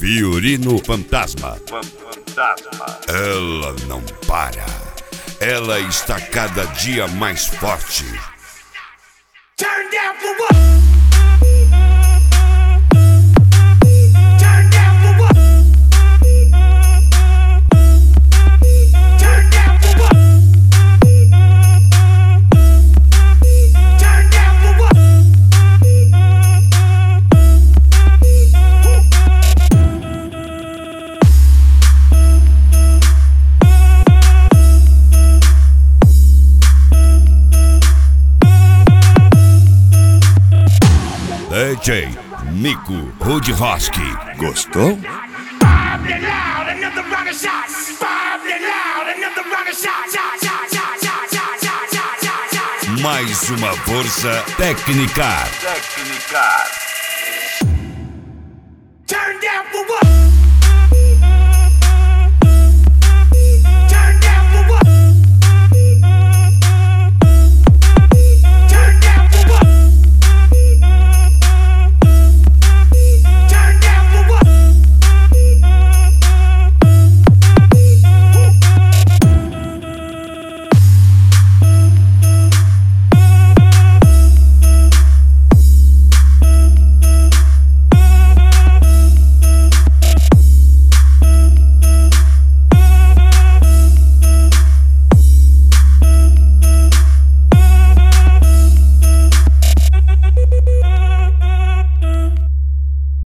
Fiorino Fantasma. Ela não para. Ela está cada dia mais forte. Turn down for what? DJ Nico Rudroski. Gostou? Mais uma força técnica.